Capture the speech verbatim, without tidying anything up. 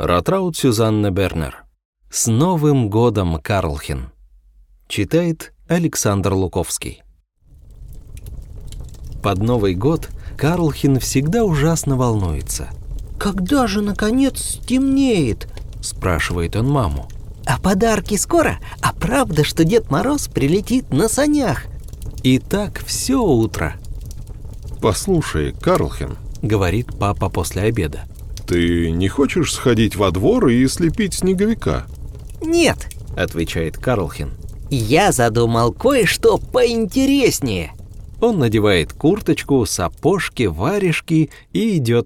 Ратраут Сюзанна Бернер. С Новым годом, Карлхен. Читает Александр Луковский. Под Новый год Карлхен всегда ужасно волнуется. «Когда же, наконец, стемнеет?» – спрашивает он маму. «А подарки скоро? А правда, что Дед Мороз прилетит на санях?» И так все утро. «Послушай, Карлхен, — говорит папа после обеда, — ты не хочешь сходить во двор и слепить снеговика?» «Нет, — отвечает Карлхен, — я задумал кое-что поинтереснее». Он надевает курточку, сапожки, варежки и идет